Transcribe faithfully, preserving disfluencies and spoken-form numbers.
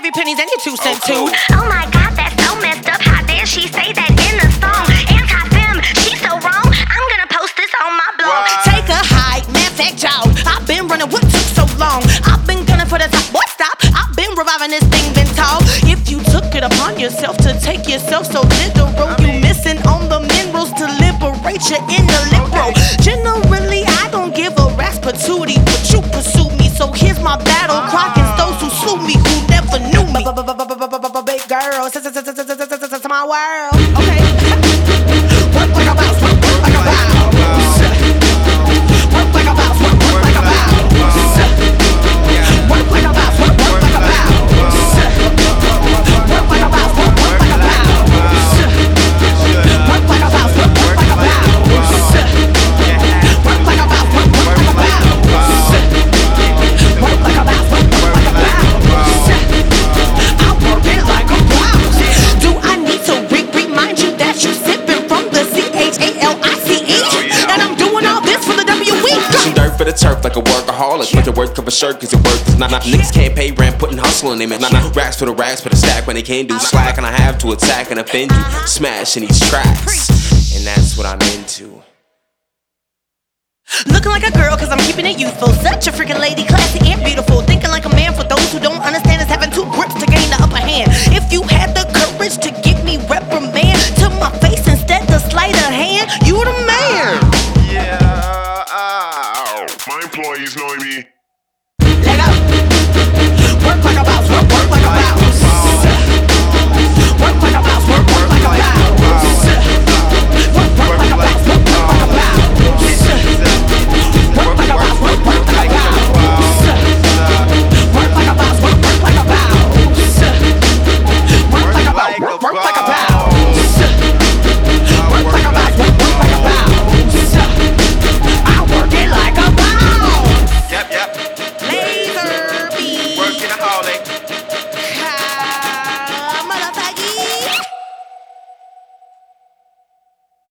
every penny's and your two cents too. Oh my God, that's so messed up. How dare she say that in the song? Anti-fem, she's so wrong. I'm gonna post this on my blog. What? Take a hike, man, fact y'all. I've been running, what took so long? I've been gunning for the top, boy stop. I've been reviving this thing, been tall. If you took it upon yourself to take yourself so literal, you missing on the minerals to liberate your inner liberal. Generally, I don't give a rat's patootie, but you pursue me. So here's my battle cry against those who sue me, who never knew me. Big girl, it's my world. Okay. Work like a boss, work like a boss. Work like a boss, work like a boss. Work like a boss, work like a boss. Work like a boss, work like a boss. Work like a boss, work like a boss. Work like a boss, work like a boss. Work like a boss, work like a boss. I work it like a boss. Do I need to re- remind you that you sipping from the C H A L I C E? And I'm doing all this for the W E. Some dirt for the turf like a workaholic. Make your work cover shirt cause your work is not, not. Niggas can't pay rent, putting hustle in them. Not, not racks for the racks, for the stack when they can't do slack. And I have to attack and offend you, smashing these tracks. And that's what I'm into. Looking like a girl cause I'm keeping it youthful. Such a freaking lady, classy and beautiful. Thinking like a man for those who don't understand is having two